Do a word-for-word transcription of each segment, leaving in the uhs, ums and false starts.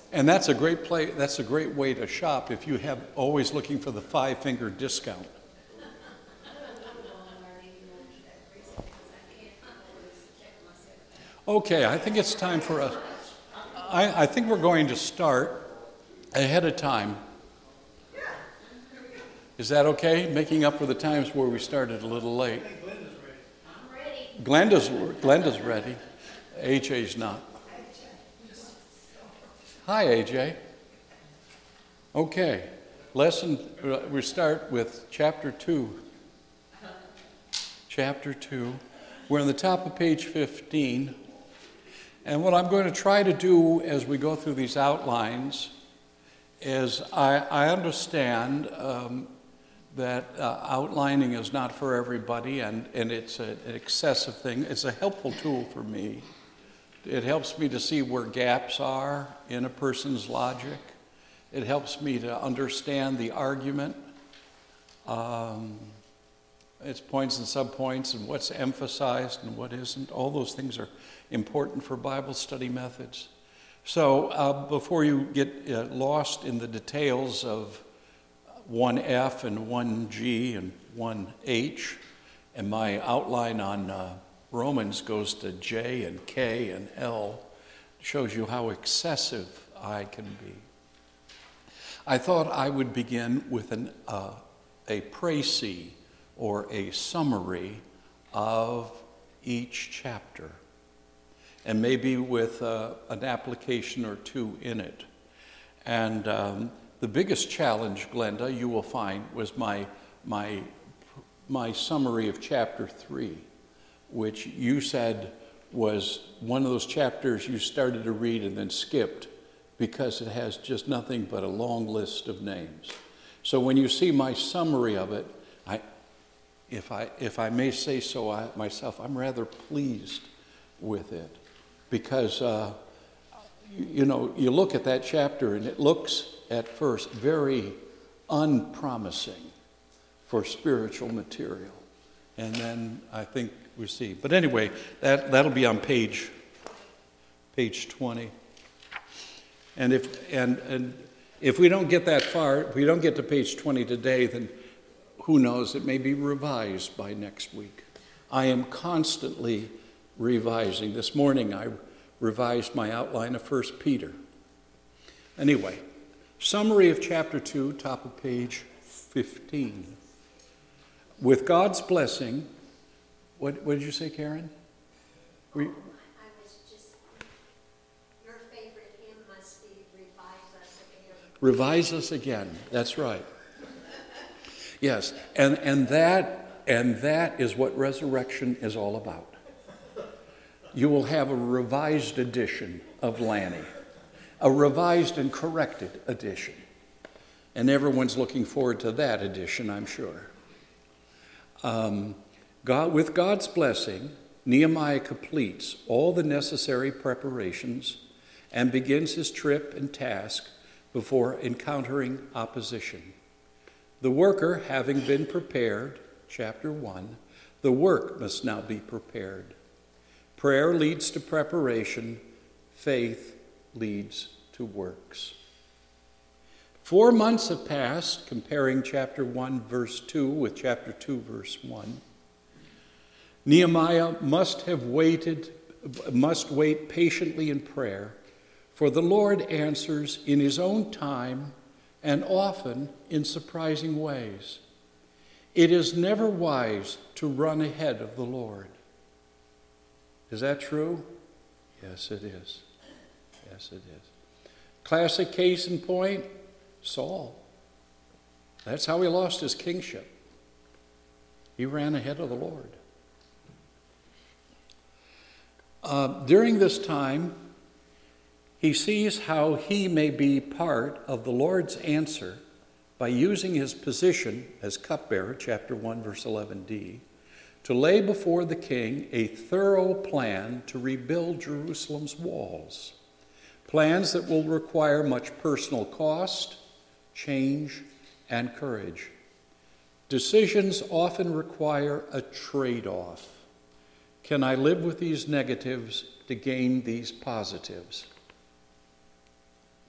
And that's a great play. That's a great way to shop if you have always looking for the five-finger discount. Okay, I think it's time for us. I, I think we're going to start ahead of time. Is that okay? Making up for the times where we started a little late. Glenda's, Glenda's ready. A J's not. Hi, A J. Okay, lesson, we start with chapter two. Chapter two. We're on the top of page fifteen. And what I'm going to try to do as we go through these outlines is I, I understand um, that uh, outlining is not for everybody, and, and it's a, an excessive thing. It's a helpful tool for me. It helps me to see where gaps are in a person's logic. It helps me to understand the argument, um, its points and subpoints, and what's emphasized and what isn't. All those things are important for Bible study methods. So uh, before you get uh, lost in the details of one F and one G and one H, and my outline on uh, Romans goes to J and K and L, shows you how excessive I can be. I thought I would begin with an, uh, a précis, or a summary of each chapter, and maybe with uh, an application or two in it. And um, the biggest challenge, Glenda, you will find, was my, my, my summary of chapter three, which you said was one of those chapters you started to read and then skipped because it has just nothing but a long list of names. So when you see my summary of it, I, if I if I may say so I, myself, I'm rather pleased with it because, uh, you, you know, you look at that chapter and it looks at first very unpromising for spiritual material. And then I think we see. But anyway, that, that'll be on page page twenty. And if and and if we don't get that far, if we don't get to page twenty today, then who knows, it may be revised by next week. I am constantly revising. This morning I revised my outline of First Peter. Anyway, summary of chapter two, top of page fifteen. With God's blessing, what, what did you say, Karen? Were you, I was just, your favorite hymn must be Revise Us Again. Revise Us Again, that's right. Yes, and, and that and that is what resurrection is all about. You will have a revised edition of Lanny, a revised and corrected edition. And everyone's looking forward to that edition, I'm sure. Um, God, with God's blessing, Nehemiah completes all the necessary preparations and begins his trip and task before encountering opposition. The worker having been prepared, chapter one, the work must now be prepared. Prayer leads to preparation. Faith leads to works. Four months have passed, comparing chapter one, verse two with chapter two, verse one. Nehemiah must have waited, must wait patiently in prayer, for the Lord answers in his own time and often in surprising ways. It is never wise to run ahead of the Lord. Is that true? Yes, it is. Yes, it is. Classic case in point, Saul. That's how he lost his kingship. He ran ahead of the Lord. Uh, during this time, he sees how he may be part of the Lord's answer by using his position as cupbearer, chapter one, verse eleven d, to lay before the king a thorough plan to rebuild Jerusalem's walls. Plans that will require much personal cost, change, and courage. Decisions often require a trade-off. Can I live with these negatives to gain these positives?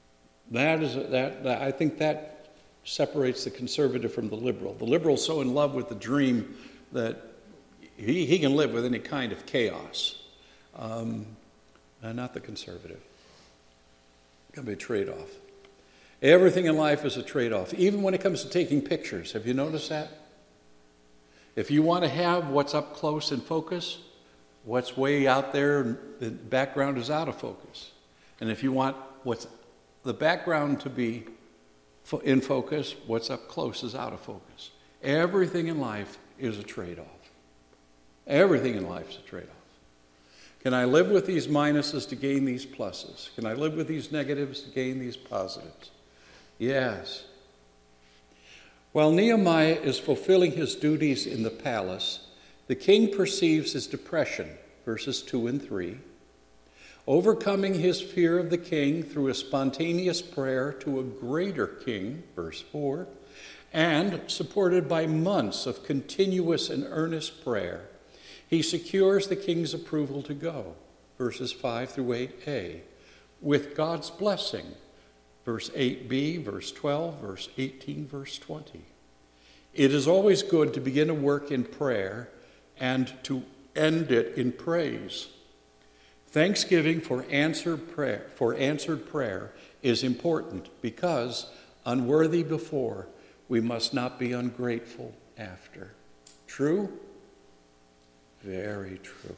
That is, that, that I think that separates the conservative from the liberal. The liberal's so in love with the dream that he, he can live with any kind of chaos. Um, and not the conservative. It's going to be a trade-off. Everything in life is a trade-off, even when it comes to taking pictures. Have you noticed that? If you want to have what's up close in focus, what's way out there, the background is out of focus. And if you want what's the background to be in focus, what's up close is out of focus. Everything in life is a trade-off. Everything in life is a trade-off. Can I live with these minuses to gain these pluses? Can I live with these negatives to gain these positives? Yes. While Nehemiah is fulfilling his duties in the palace, the king perceives his depression, verses two and three. Overcoming his fear of the king through a spontaneous prayer to a greater king, verse four, and supported by months of continuous and earnest prayer, he secures the king's approval to go, verses five through eight a, with God's blessing, verse eight b, verse twelve, verse eighteen, verse twenty. It is always good to begin a work in prayer and to end it in praise. Thanksgiving for answered prayer, for answered prayer is important because, unworthy before, we must not be ungrateful after. True? Very true.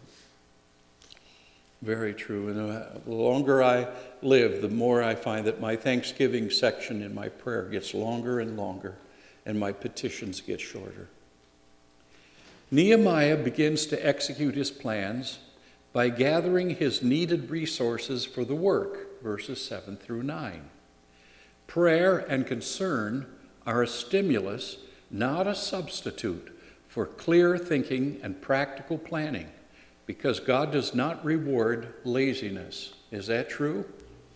Very true. And the longer I live, the more I find that my Thanksgiving section in my prayer gets longer and longer, and my petitions get shorter. Nehemiah begins to execute his plans by gathering his needed resources for the work, verses seven through nine. Prayer and concern are a stimulus, not a substitute, for clear thinking and practical planning, because God does not reward laziness. Is that true?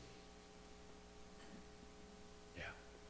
Yeah.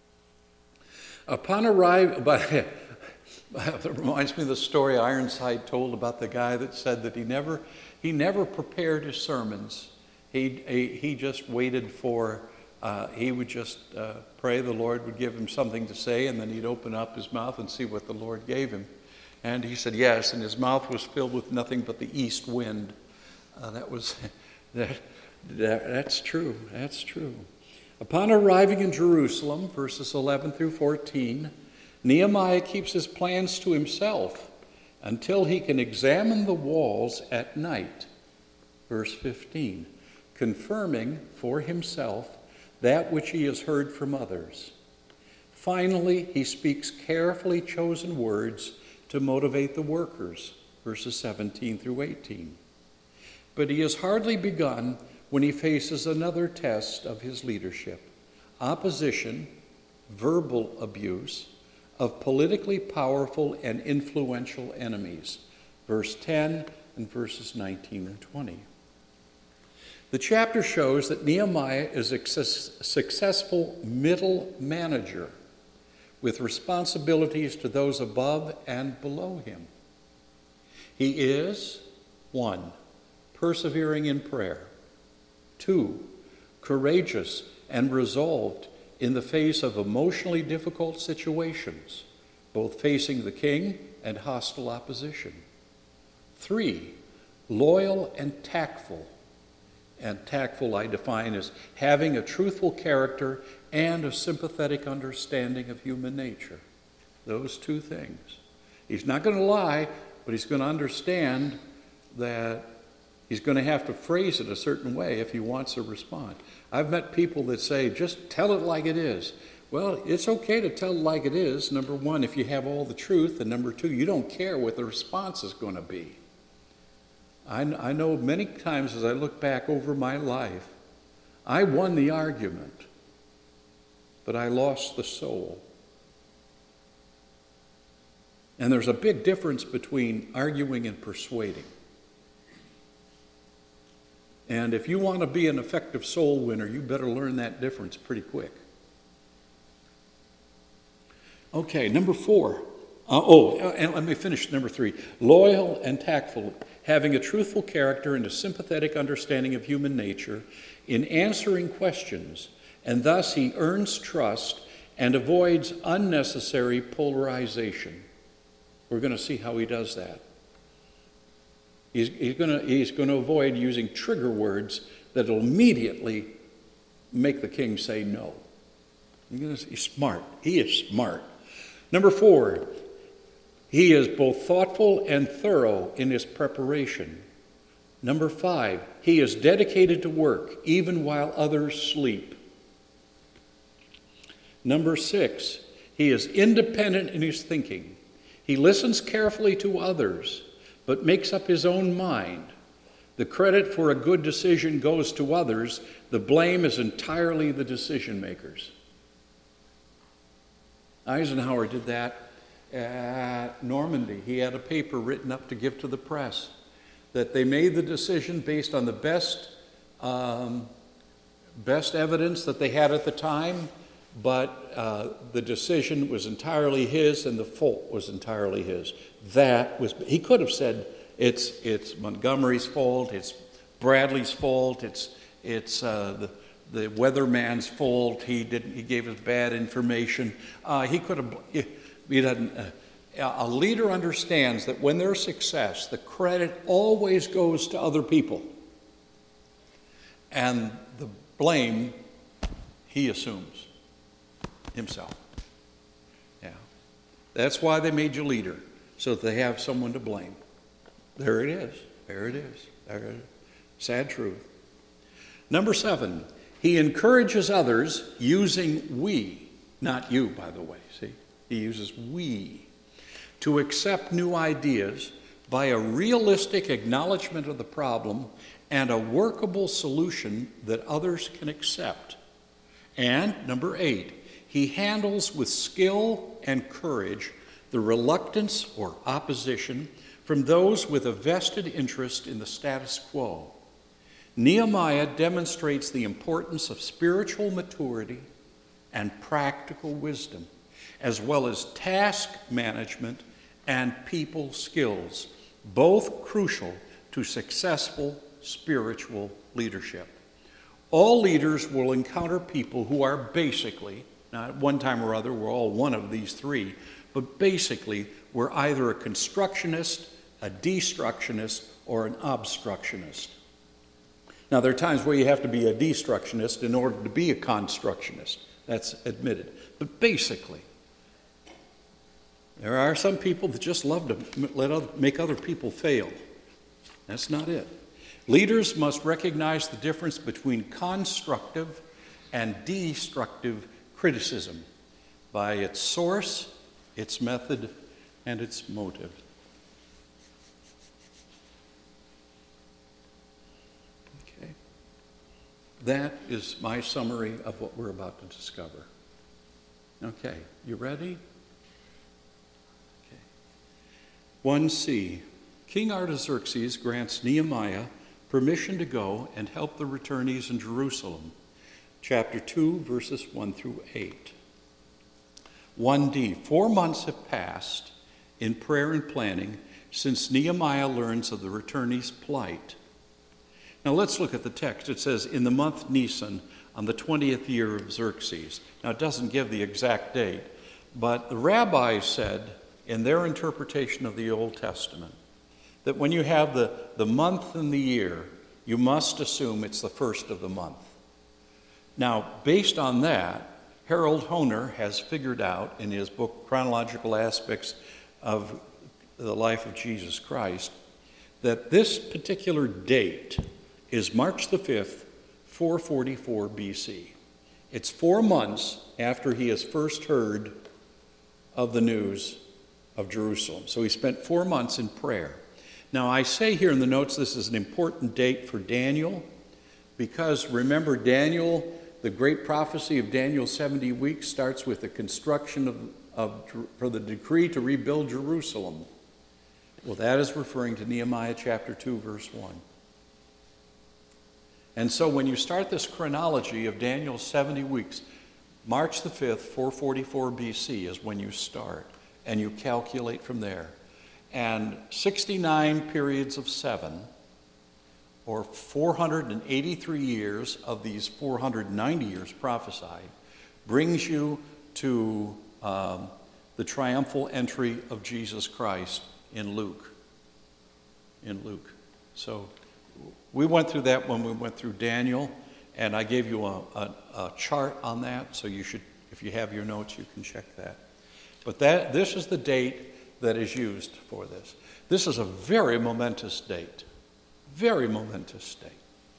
Upon arrival, but it reminds me of the story Ironside told about the guy that said that he never he never prepared his sermons. He he, he just waited for. Uh, he would just uh, pray the Lord would give him something to say, and then he'd open up his mouth and see what the Lord gave him. And he said yes, and his mouth was filled with nothing but the east wind. Uh, that was, that, that, that's true, that's true. Upon arriving in Jerusalem, verses eleven through fourteen, Nehemiah keeps his plans to himself until he can examine the walls at night, verse fifteen, confirming for himself that which he has heard from others. Finally, he speaks carefully chosen words to motivate the workers, verses seventeen through eighteen. But he has hardly begun when he faces another test of his leadership: opposition, verbal abuse of politically powerful and influential enemies, verse ten and verses nineteen and twenty. The chapter shows that Nehemiah is a successful middle manager with responsibilities to those above and below him. He is, one, persevering in prayer. Two, courageous and resolved in the face of emotionally difficult situations, both facing the king and hostile opposition. Three, loyal and tactful. And tactful I define as having a truthful character and a sympathetic understanding of human nature. Those two things. He's not going to lie, but he's going to understand that he's going to have to phrase it a certain way if he wants to respond. I've met people that say, just tell it like it is. Well, it's okay to tell it like it is, number one, if you have all the truth, and number two, you don't care what the response is going to be. I, I know many times as I look back over my life, I won the argument, but I lost the soul. And there's a big difference between arguing and persuading. And if you want to be an effective soul winner, you better learn that difference pretty quick. Okay, number four. Uh, oh, and let me finish number three. Loyal and tactful, having a truthful character and a sympathetic understanding of human nature in answering questions and thus he earns trust and avoids unnecessary polarization. We're going to see how he does that. He's, he's going to, he's going to avoid using trigger words that will immediately make the king say no. He's smart. He is smart. Number four, he is both thoughtful and thorough in his preparation. Number five, he is dedicated to work even while others sleep. Number six, he is independent in his thinking. He listens carefully to others, but makes up his own mind. The credit for a good decision goes to others. The blame is entirely the decision makers. Eisenhower did that at Normandy. He had a paper written up to give to the press that they made the decision based on the best, um, best evidence that they had at the time, but uh, the decision was entirely his and the fault was entirely his. That was, he could have said, it's, it's Montgomery's fault, it's Bradley's fault, it's, it's uh, the, the weatherman's fault, he didn't, he gave us bad information. Uh, he could have, he doesn't, uh, a leader understands that when there's success, the credit always goes to other people. And the blame he assumes himself. Yeah. That's why they made you leader, so that they have someone to blame. There it is. There it is. There it is. Sad truth. Number seven, he encourages others using we, not you, by the way. See, he uses we to accept new ideas by a realistic acknowledgement of the problem and a workable solution that others can accept. And number eight, he handles with skill and courage the reluctance or opposition from those with a vested interest in the status quo. Nehemiah demonstrates the importance of spiritual maturity and practical wisdom, as well as task management and people skills, both crucial to successful spiritual leadership. All leaders will encounter people who are basically, now at one time or other, we're all one of these three, but basically we're either a constructionist, a destructionist, or an obstructionist. Now, there are times where you have to be a destructionist in order to be a constructionist. That's admitted. But basically, there are some people that just love to let other, make other people fail. That's not it. Leaders must recognize the difference between constructive and destructive criticism by its source, its method, and its motive. Okay. That is my summary of what we're about to discover. Okay, you ready? Okay. one C. King Artaxerxes grants Nehemiah permission to go and help the returnees in Jerusalem. Chapter two, verses one through eight. one D. Four months have passed in prayer and planning since Nehemiah learns of the returnees' plight. Now let's look at the text. It says, in the month Nisan, on the twentieth year of Xerxes. Now it doesn't give the exact date, but the rabbis said in their interpretation of the Old Testament that when you have the, the month and the year, you must assume it's the first of the month. Now, based on that, Harold Hoehner has figured out in his book, Chronological Aspects of the Life of Jesus Christ, that this particular date is March the fifth, four forty-four B C. It's four months after he has first heard of the news of Jerusalem. So he spent four months in prayer. Now, I say here in the notes this is an important date for Daniel because, remember, Daniel, the great prophecy of Daniel's seventy weeks starts with the construction of, of for the decree to rebuild Jerusalem. Well, that is referring to Nehemiah chapter two, verse one. And so when you start this chronology of Daniel's seventy weeks, March the fifth, four forty-four B C is when you start, and you calculate from there. And sixty-nine periods of seven or four hundred eighty-three years of these four hundred ninety years prophesied, brings you to um, the triumphal entry of Jesus Christ in Luke. In Luke. So we went through that when we went through Daniel, and I gave you a, a, a chart on that, so you should, if you have your notes, you can check that. But that this is the date that is used for this. This is a very momentous date. Very momentous date.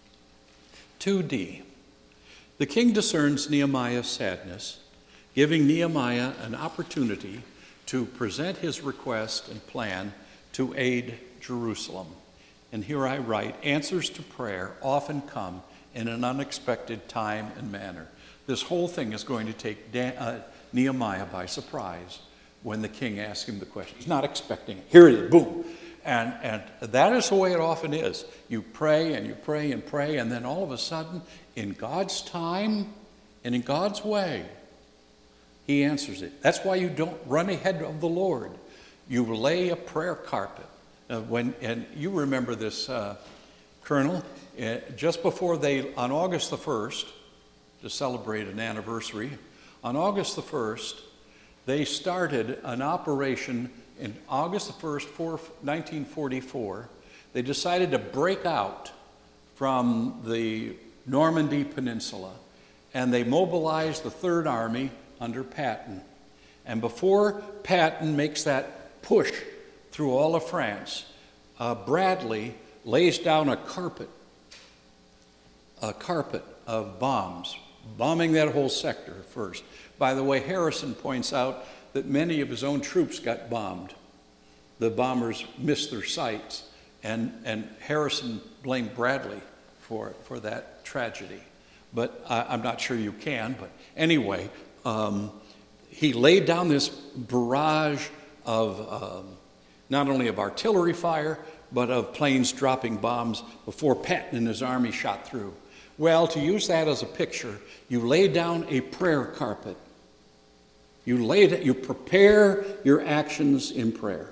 two D. The king discerns Nehemiah's sadness, giving Nehemiah an opportunity to present his request and plan to aid Jerusalem. And here I write, answers to prayer often come in an unexpected time and manner. This whole thing is going to take Dan, uh, Nehemiah by surprise when the king asks him the question. He's not expecting it. Here it is, boom. And, and that is the way it often is. You pray and you pray and pray, and then all of a sudden, in God's time and in God's way, he answers it. That's why you don't run ahead of the Lord. You lay a prayer carpet. Uh, when, and you remember this, uh, Colonel, uh, just before they, on August the first, to celebrate an anniversary, on August the first, they started an operation in August the first, nineteen forty-four. They decided to break out from the Normandy Peninsula, and they mobilized the Third Army under Patton. And before Patton makes that push through all of France, uh, Bradley lays down a carpet, a carpet of bombs, bombing that whole sector first. By the way, Harrison points out that many of his own troops got bombed. The bombers missed their sights, and, and Harrison blamed Bradley for, for that tragedy. But I, I'm not sure you can, but anyway, um, he laid down this barrage of um, not only of artillery fire, but of planes dropping bombs before Patton and his army shot through. Well, to use that as a picture, you lay down a prayer carpet. You lay it, you prepare your actions in prayer.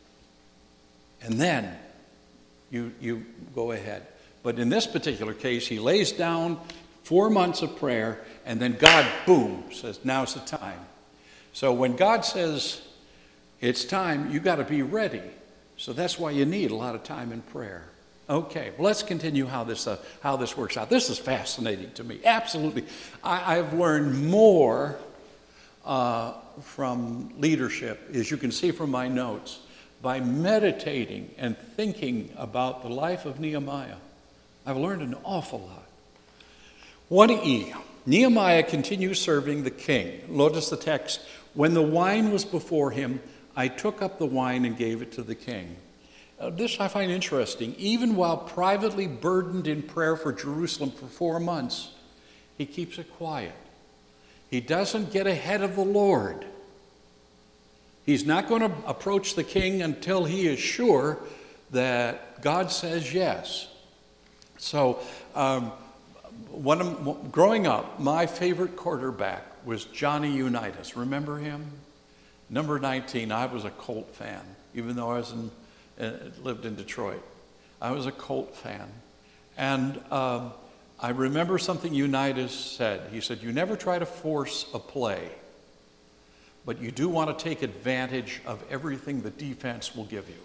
And then you, you go ahead. But in this particular case, he lays down four months of prayer, and then God, boom, says, now's the time. So when God says it's time, you got to be ready. So that's why you need a lot of time in prayer. Okay, well, let's continue how this uh, how this works out. This is fascinating to me. Absolutely. I, I've learned more uh, from leadership, as you can see from my notes, by meditating and thinking about the life of Nehemiah. I've learned an awful lot. one E, Nehemiah continues serving the king. Notice the text. When the wine was before him, I took up the wine and gave it to the king. Uh, this I find interesting. Even while privately burdened in prayer for Jerusalem for four months, he keeps it quiet. He doesn't get ahead of the Lord. He's not going to approach the king until he is sure that God says yes. So, um, one of, growing up, my favorite quarterback was Johnny Unitas. Remember him? Number nineteen, I was a Colt fan, even though I was in, uh, lived in Detroit. I was a Colt fan. And um, I remember something Unitas said. He said, you never try to force a play, but you do want to take advantage of everything the defense will give you.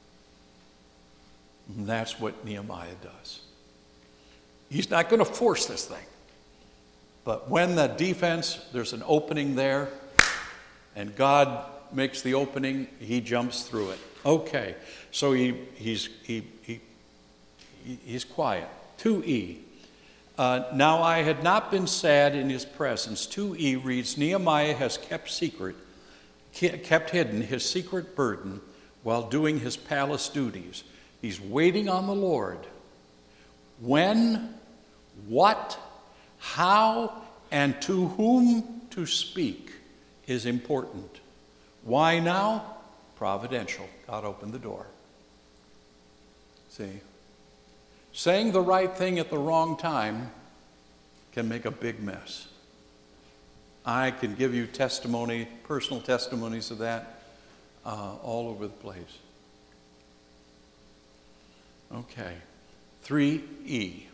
And that's what Nehemiah does. He's not going to force this thing. But when the defense, there's an opening there, and God makes the opening, he jumps through it. Okay, so he he's he he, he he's quiet. two E. Uh, now I had not been sad in his presence. two E reads, Nehemiah has kept secret, kept hidden his secret burden while doing his palace duties. He's waiting on the Lord. When, what, how, and to whom to speak is important. Why now? Providential. God opened the door. See? Saying the right thing at the wrong time can make a big mess. I can give you testimony, personal testimonies of that uh, all over the place. Okay. three E.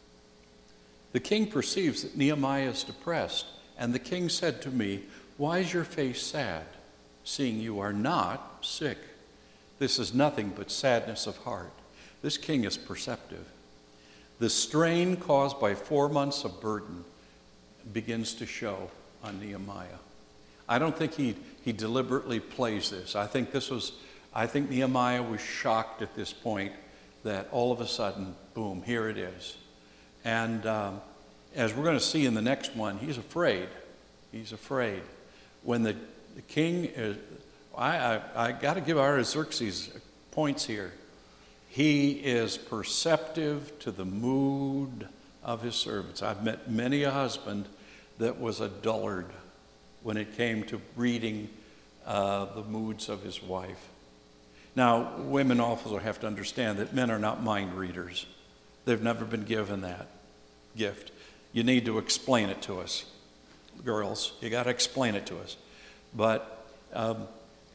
The king perceives that Nehemiah is depressed, and the king said to me, "Why is your face sad, seeing you are not sick?" This is nothing but sadness of heart. This king is perceptive. The strain caused by four months of burden begins to show on Nehemiah. I don't think he, he deliberately plays this. I think this was, I think Nehemiah was shocked at this point that all of a sudden, boom, here it is. And um, as we're going to see in the next one, he's afraid. He's afraid. When the, the king is, I, I, I got to give Artaxerxes points here. He is perceptive to the mood of his servants. I've met many a husband that was a dullard when it came to reading uh, the moods of his wife. Now, women also have to understand that men are not mind readers. They've never been given that gift. You need to explain it to us, girls. You got to explain it to us. But um,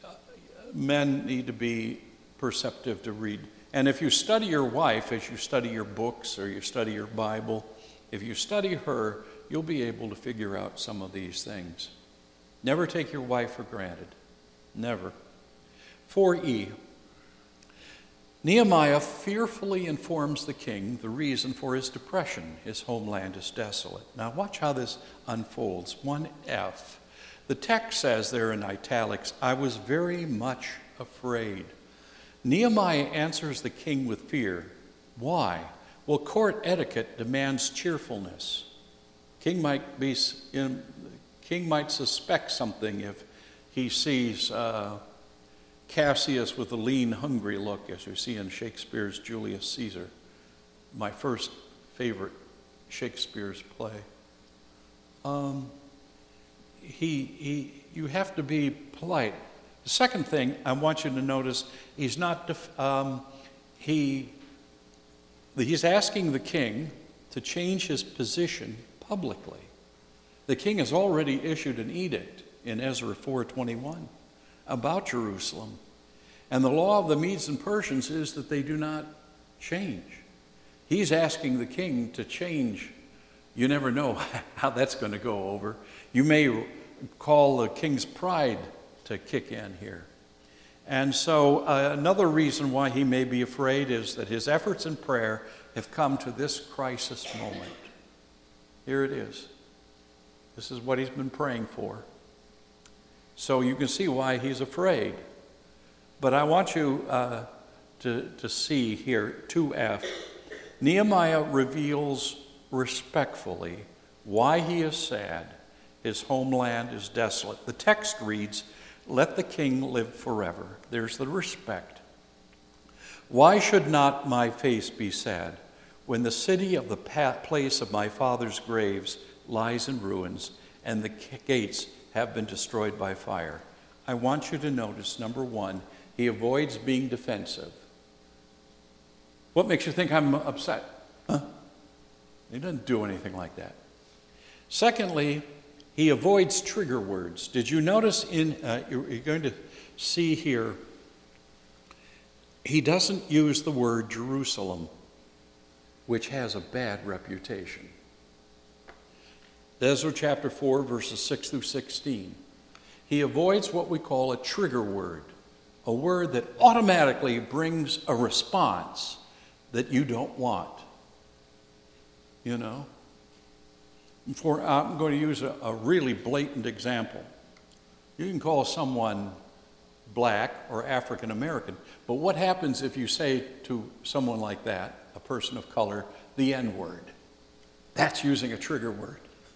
men need to be perceptive to read. And if you study your wife as you study your books or you study your Bible, if you study her, you'll be able to figure out some of these things. Never take your wife for granted. Never. four E. Nehemiah fearfully informs the king the reason for his depression. His homeland is desolate. Now watch how this unfolds. one F. The text says there in italics, "I was very much afraid." Nehemiah answers the king with fear. Why? Well, court etiquette demands cheerfulness. King might be, in, king might suspect something if he sees uh, Cassius with a lean, hungry look, as you see in Shakespeare's Julius Caesar, my first favorite Shakespeare's play. Um, he, he, you have to be polite. The second thing I want you to notice, he's not, def- um, he, he's asking the king to change his position publicly. The king has already issued an edict in Ezra four twenty-one about Jerusalem. And the law of the Medes and Persians is that they do not change. He's asking the king to change. You never know how that's going to go over. You may call the king's pride to kick in here. And so uh, another reason why he may be afraid is that his efforts in prayer have come to this crisis moment. Here it is. This is what he's been praying for. So you can see why he's afraid. But I want you uh, to, to see here, two F. Nehemiah reveals respectfully why he is sad. His homeland is desolate. The text reads, "Let the king live forever." There's the respect. "Why should not my face be sad when the city of the place of my father's graves lies in ruins and the gates have been destroyed by fire?" I want you to notice, number one, he avoids being defensive. What makes you think I'm upset? Huh? He doesn't do anything like that. Secondly, he avoids trigger words. Did you notice in, uh, you're, you're going to see here, he doesn't use the word Jerusalem, which has a bad reputation. Ezra chapter four, verses six through sixteen. He avoids what we call a trigger word, a word that automatically brings a response that you don't want. You know? For, I'm going to use a, a really blatant example. You can call someone black or African American, but what happens if you say to someone like that, a person of color, the N-word? That's using a trigger word.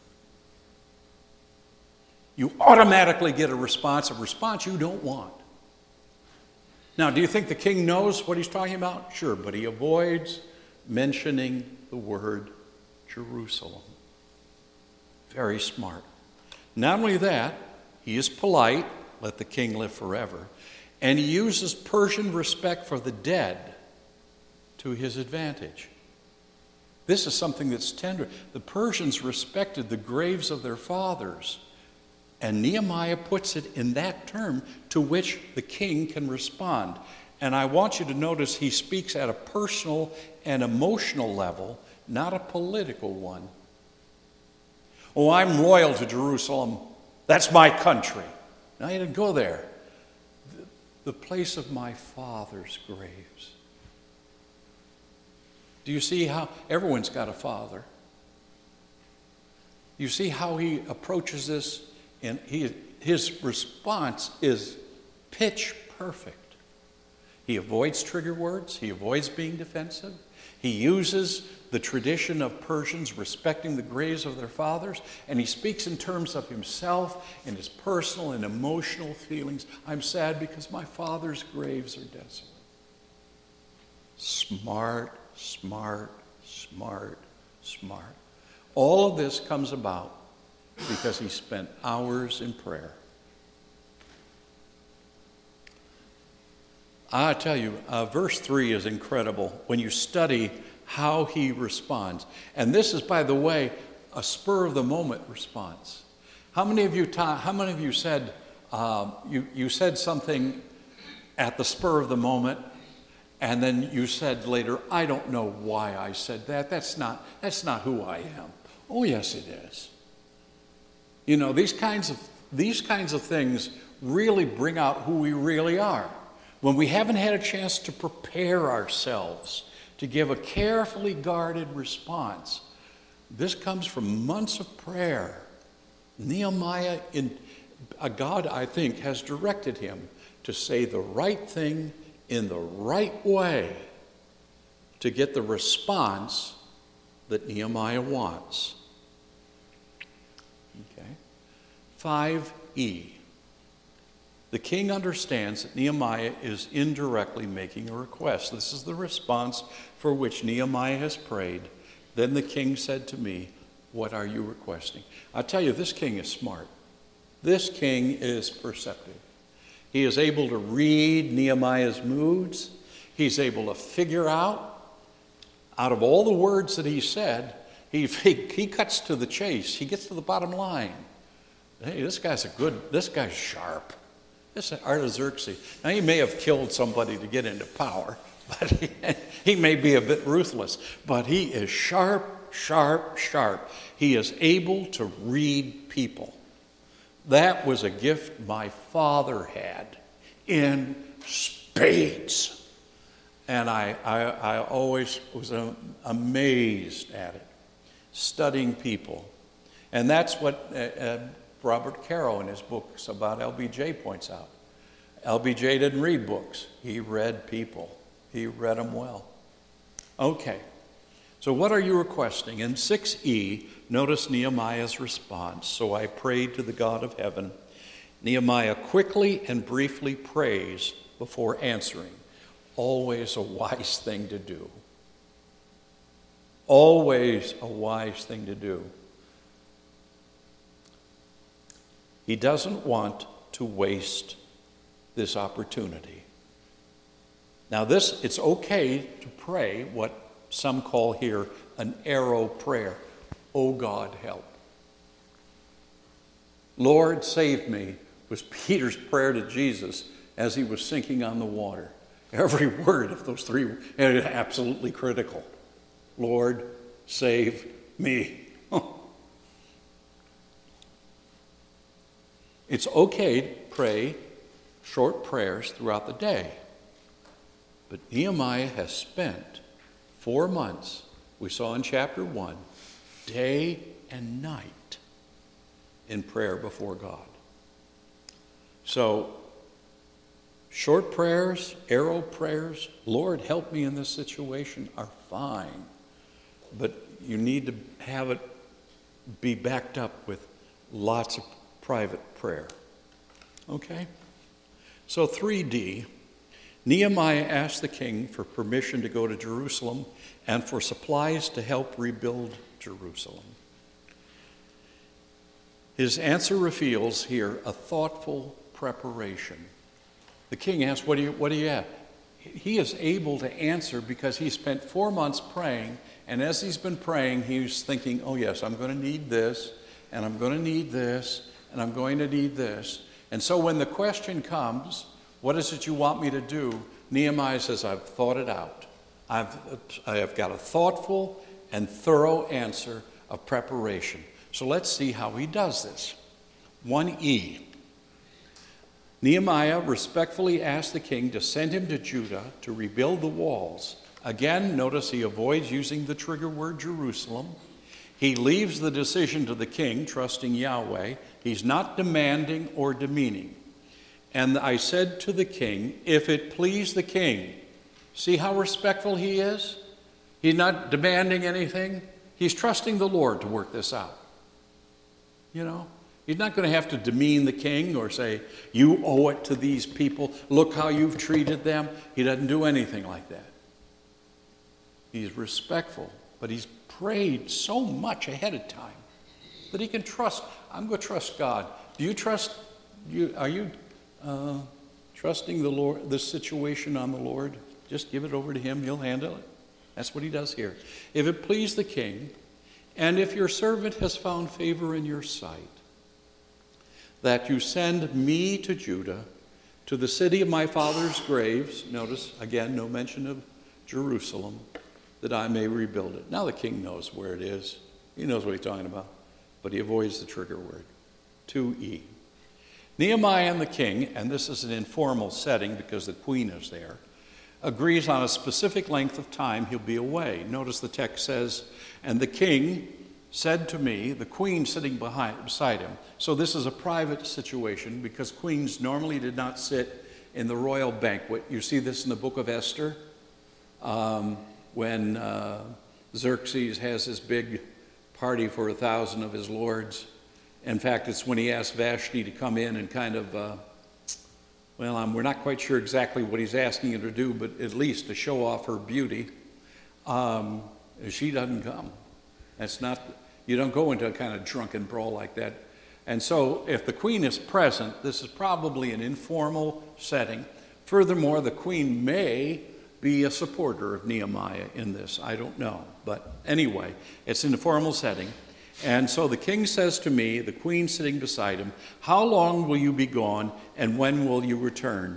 You automatically get a response, a response you don't want. Now, do you think the king knows what he's talking about? Sure, but he avoids mentioning the word Jerusalem. Very smart. Not only that, he is polite, let the king live forever, and he uses Persian respect for the dead to his advantage. This is something that's tender. The Persians respected the graves of their fathers, and Nehemiah puts it in that term to which the king can respond. And I want you to notice he speaks at a personal and emotional level, not a political one. Oh, I'm loyal to Jerusalem. That's my country. Now, he didn't go there. The, the place of my father's graves. Do you see how everyone's got a father? You see how he approaches this? And he, his response is pitch perfect. He avoids trigger words. He avoids being defensive. He uses the tradition of Persians respecting the graves of their fathers, and he speaks in terms of himself and his personal and emotional feelings. I'm sad because my father's graves are desolate. Smart, smart, smart, smart. All of this comes about because he spent hours in prayer. I tell you, uh, verse three is incredible when you study how he responds. And this is, by the way, a spur-of-the-moment response. How many of you ta- How many of you said uh, you, you said something at the spur of the moment, and then you said later, I don't know why I said that. That's not, that's not who I am. Oh, yes, it is. You know, these kinds of these kinds of things really bring out who we really are. When we haven't had a chance to prepare ourselves to give a carefully guarded response, this comes from months of prayer. Nehemiah, in, uh, God, I think, has directed him to say the right thing in the right way to get the response that Nehemiah wants. Okay. five E. The king understands that Nehemiah is indirectly making a request. This is the response for which Nehemiah has prayed. Then the king said to me, what are you requesting? I tell you, this king is smart. This king is perceptive. He is able to read Nehemiah's moods. He's able to figure out, out of all the words that he said, he, he, he cuts to the chase. He gets to the bottom line. Hey, this guy's a good, this guy's sharp. This is Artaxerxes. Now, he may have killed somebody to get into power, but he, he may be a bit ruthless. But he is sharp, sharp, sharp. He is able to read people. That was a gift my father had in spades. And I, I, I always was amazed at it, studying people. And that's what uh, uh, Robert Caro in his books about L B J points out. L B J didn't read books. He read people. He read them well. Okay, so what are you requesting? In six E, notice Nehemiah's response. So I prayed to the God of heaven. Nehemiah quickly and briefly prays before answering. Always a wise thing to do. Always a wise thing to do. He doesn't want to waste this opportunity. Now this, it's okay to pray what some call here an arrow prayer. Oh God, help. Lord, save me was Peter's prayer to Jesus as he was sinking on the water. Every word of those three is absolutely critical. Lord, save me. It's okay to pray short prayers throughout the day. But Nehemiah has spent four months, we saw in chapter one, day and night in prayer before God. So, short prayers, arrow prayers, Lord, help me in this situation are fine. But you need to have it be backed up with lots of private prayer. Okay? So three D, Nehemiah asked the king for permission to go to Jerusalem and for supplies to help rebuild Jerusalem. His answer reveals here a thoughtful preparation. The king asks, what do you, what do you have? He is able to answer because he spent four months praying, and as he's been praying, he's thinking, oh yes, I'm going to need this, and I'm going to need this, and I'm going to need this. And so when the question comes, what is it you want me to do? Nehemiah says, I've thought it out. I've, I have got a thoughtful and thorough answer of preparation. So let's see how he does this. one E. Nehemiah respectfully asked the king to send him to Judah to rebuild the walls. Again, notice he avoids using the trigger word Jerusalem. He leaves the decision to the king, trusting Yahweh. He's not demanding or demeaning. And I said to the king, if it please the king, see how respectful he is? He's not demanding anything. He's trusting the Lord to work this out. You know? He's not going to have to demean the king or say, you owe it to these people. Look how you've treated them. He doesn't do anything like that. He's respectful, but he's prayed so much ahead of time that he can trust. I'm going to trust God. Do you trust? You, are you uh, trusting the Lord, this situation on the Lord? Just give it over to him. He'll handle it. That's what he does here. If it please the king, and if your servant has found favor in your sight, that you send me to Judah, to the city of my father's graves. Notice, again, no mention of Jerusalem, that I may rebuild it. Now the king knows where it is. He knows what he's talking about, but he avoids the trigger word. two E. Nehemiah and the king, and this is an informal setting because the queen is there, agrees on a specific length of time he'll be away. Notice the text says, and the king said to me, the queen sitting behind, beside him. So this is a private situation because queens normally did not sit in the royal banquet. You see this in the book of Esther, um, when uh, Xerxes has this big party for a thousand of his lords. In fact, it's when he asked Vashti to come in and kind of, uh, well, um, we're not quite sure exactly what he's asking her to do, but at least to show off her beauty. Um, she doesn't come. That's not... You don't go into a kind of drunken brawl like that. And so if the queen is present, this is probably an informal setting. Furthermore, the queen may be a supporter of Nehemiah in this. I don't know. But anyway, it's an informal setting. And so the king says to me, the queen sitting beside him, how long will you be gone and when will you return?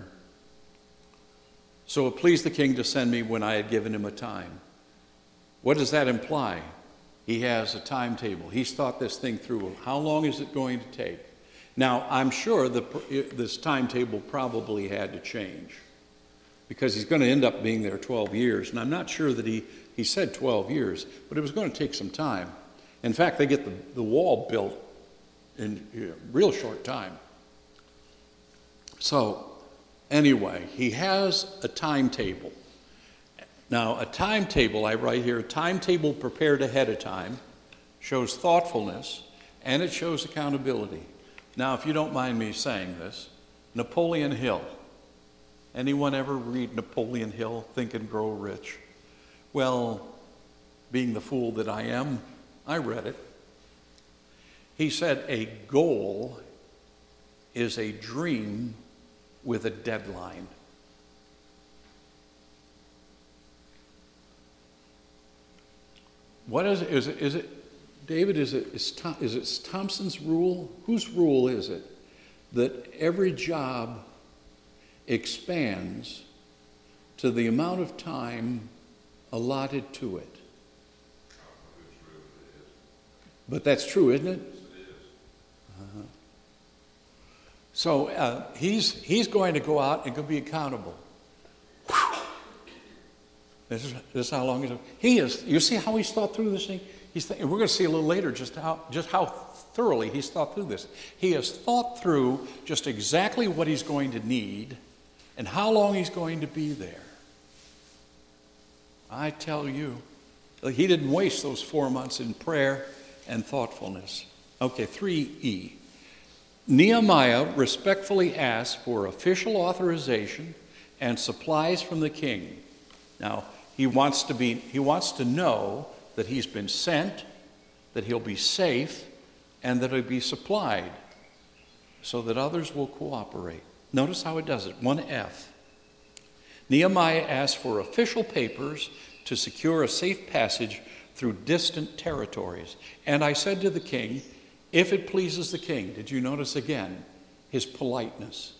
So it pleased the king to send me when I had given him a time. What does that imply? He has a timetable. He's thought this thing through. How long is it going to take? Now, I'm sure that this timetable probably had to change because he's going to end up being there twelve years. And I'm not sure that he, he said twelve years, but it was going to take some time. In fact, they get the, the wall built in a real short time. So, anyway, he has a timetable. Now, a timetable, I write here, a timetable prepared ahead of time shows thoughtfulness and it shows accountability. Now, if you don't mind me saying this, Napoleon Hill. Anyone ever read Napoleon Hill, Think and Grow Rich? Well, being the fool that I am, I read it. He said, a goal is a dream with a deadline. What is it? Is it, is it David, is it, is, Tom, is it Thompson's rule? Whose rule is it? That every job expands to the amount of time allotted to it. But that's true, isn't it? Uh-huh. So uh, he's, he's going to go out and go be accountable. This is, this is how long it, he is. You see how he's thought through this thing? He's th- we're going to see a little later just how, just how thoroughly he's thought through this. He has thought through just exactly what he's going to need and how long he's going to be there. I tell you, he didn't waste those four months in prayer and thoughtfulness. Okay, three E. Nehemiah respectfully asked for official authorization and supplies from the king. Now, he wants to be, he wants to know that he's been sent, that he'll be safe, and that he'll be supplied so that others will cooperate. Notice how it does it. one F. Nehemiah asked for official papers to secure a safe passage through distant territories. And I said to the king, if it pleases the king, did you notice again his politeness?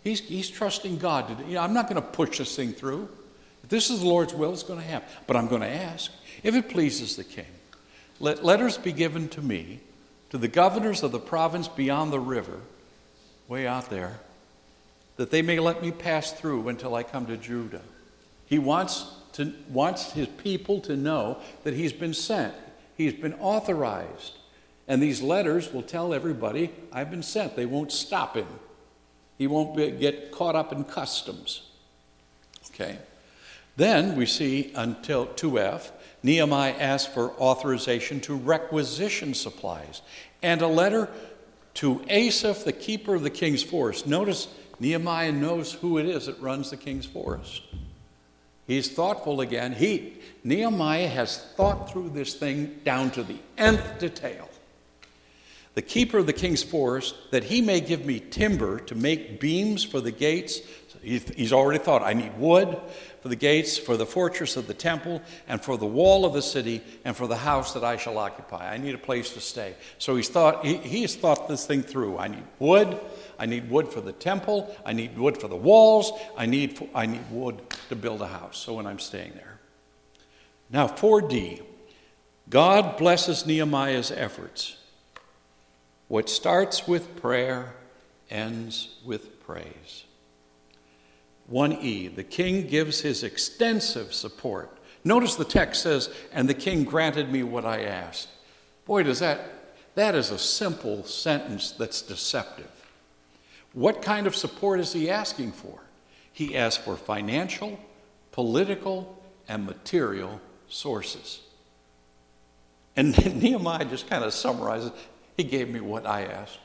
He's, he's trusting God. To, you know, I'm not going to push this thing through. If this is the Lord's will, it's going to happen. But I'm going to ask, if it pleases the king, let letters be given to me, to the governors of the province beyond the river, way out there, that they may let me pass through until I come to Judah. He wants to wants his people to know that he's been sent. He's been authorized. And these letters will tell everybody, I've been sent. They won't stop him. He won't be, get caught up in customs. Okay. Then we see until two F, Nehemiah asked for authorization to requisition supplies and a letter to Asaph, the keeper of the king's forest. Notice Nehemiah knows who it is that runs the king's forest. He's thoughtful again. He, Nehemiah has thought through this thing down to the nth detail. The keeper of the king's forest, that he may give me timber to make beams for the gates. He's already thought, I need wood for the gates, for the fortress of the temple, and for the wall of the city, and for the house that I shall occupy. I need a place to stay. So he's thought, he, he's thought this thing through. I need wood. I need wood for the temple. I need wood for the walls. I need, I need wood to build a house. So when I'm staying there. Now, four D, God blesses Nehemiah's efforts. What starts with prayer ends with praise. one E, the king gives his extensive support. Notice the text says, and the king granted me what I asked. Boy, does that, that is a simple sentence that's deceptive. What kind of support is he asking for? He asked for financial, political, and material sources. And Nehemiah just kind of summarizes, he gave me what I asked.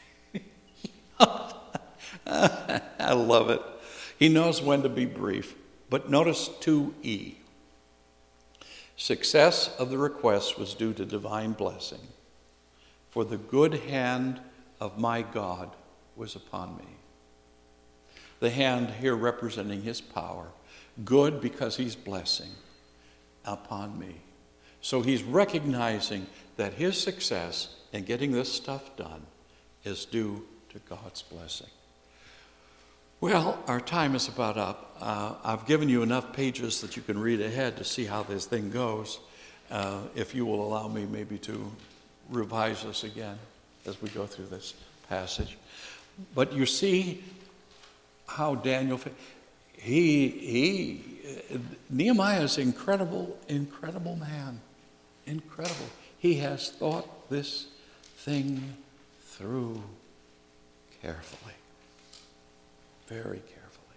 I love it. He knows when to be brief. But notice two E. Success of the request was due to divine blessing. For the good hand of my God was upon me. The hand here representing his power. Good because he's blessing upon me. So he's recognizing that his success in getting this stuff done is due to God's blessing. Well, our time is about up. Uh, I've given you enough pages that you can read ahead to see how this thing goes. Uh, if you will allow me maybe to revise this again as we go through this passage. But you see how Daniel, he, he, Nehemiah is an incredible, incredible man. Incredible. He has thought this thing through carefully. Very carefully.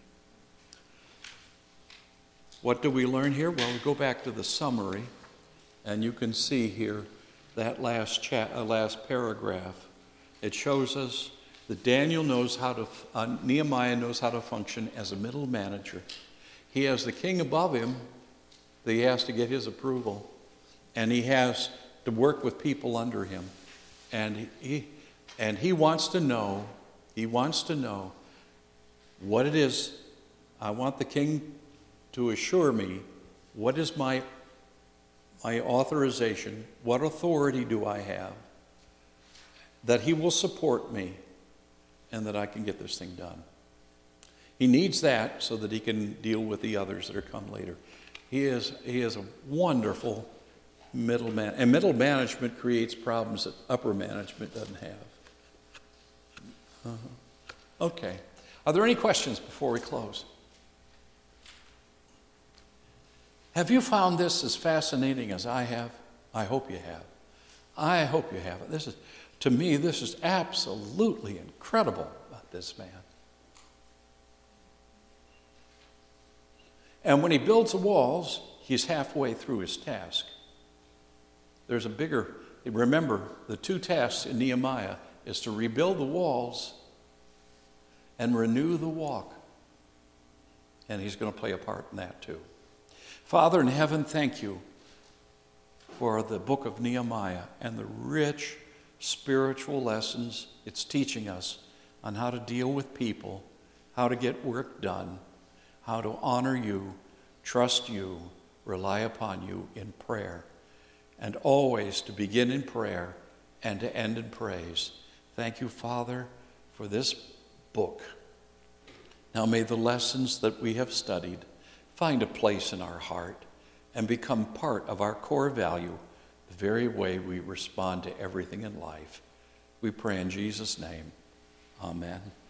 What do we learn here? Well, we go back to the summary, and you can see here that last chat, uh, last paragraph. It shows us that Daniel knows how to, uh, Nehemiah knows how to function as a middle manager. He has the king above him that he has to get his approval, and he has to work with people under him. And he, and he wants to know, he wants to know what it is. I want the king to assure me, what is my, my authorization? What authority do I have? That he will support me and that I can get this thing done. He needs that so that he can deal with the others that are come later. He is, he is a wonderful middle man. And middle management creates problems that upper management doesn't have. Uh-huh. Okay. Are there any questions before we close? Have you found this as fascinating as I have? I hope you have. I hope you have. This is, to me, this is absolutely incredible about this man. And when he builds the walls, he's halfway through his task. There's a bigger, remember, the two tasks in Nehemiah is to rebuild the walls and renew the walk. And he's going to play a part in that too. Father in heaven, thank you for the book of Nehemiah and the rich spiritual lessons it's teaching us on how to deal with people, how to get work done, how to honor you, trust you, rely upon you in prayer, and always to begin in prayer and to end in praise. Thank you, Father, for this book. Now may the lessons that we have studied find a place in our heart and become part of our core value, the very way we respond to everything in life. We pray in Jesus' name. Amen.